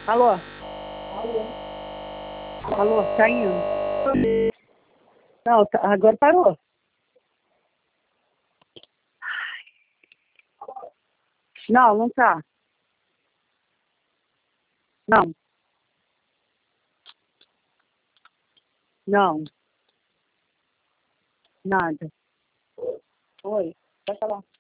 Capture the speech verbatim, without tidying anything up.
Alô? Alô, tá indo? Não, tá- agora parou. Não, não tá. Não, não, nada. Oi, vai falar.